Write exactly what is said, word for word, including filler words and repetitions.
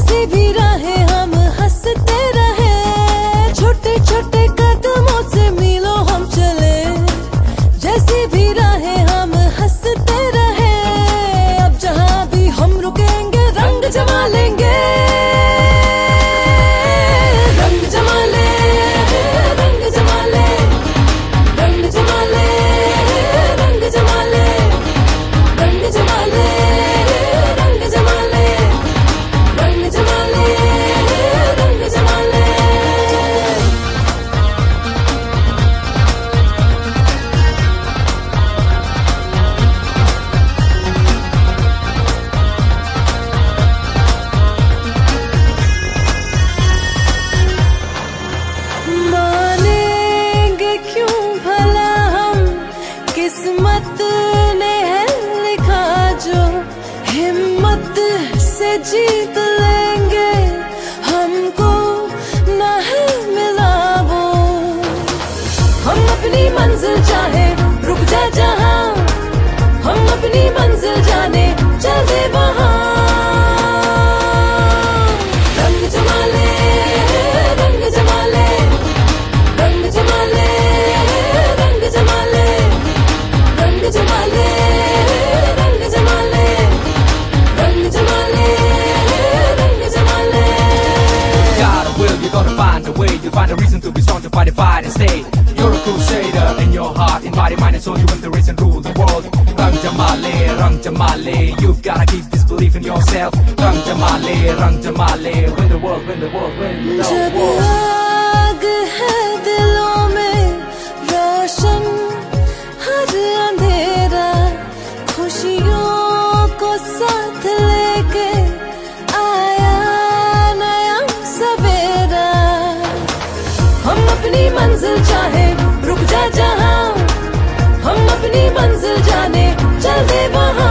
जैसी भी राहें हम हंसते रहे, छोटे छोटे कदमों से मीलों हम चले, जैसी भी राहें हम हंसते रहे। अब जहाँ भी हम रुकेंगे रंग जमा लेंगे, रंग जमा ले, रंग जमा ले, रंग जमा ले, रंग जमा ले, रंग जमा ले, रंग जमा ले, रंग जमा ले, रंग जमा ले। मानेंगे क्यों भला हम, किस्मत ने है लिखा जो, हिम्मत से जीत लेंगे, हमको ना है मिला वो। हम अपनी मंजिल चाहे रुक जा जहाँ, हम अपनी मंजिल जाने चले वहाँ। रंग जमा ले, रंग जमा ले, रंग जमा ले, रंग जमा ले, रंग जमा ले, रंग जमा ले, रंग जमा ले, रंग जमा ले। Got a will, you're gonna find a way. You find a reason to be strong, to fight the fight and stay. You're a crusader in your heart, in body, mind and soul. You want the race and rule the world. Rang Jamale, Rang Jamale. You've gotta keep this belief in yourself. Rang Jamale, Rang Jamale. Win the world, win the world, win the जब world. आग है दिलों में रोशन हर अंधेरा, खुशियों को साथ लेके आया नया सवेरा। हम अपनी मंजिल चाहे रुक जा जहाँ, हम अपनी मंजिल जाने चले वहाँ।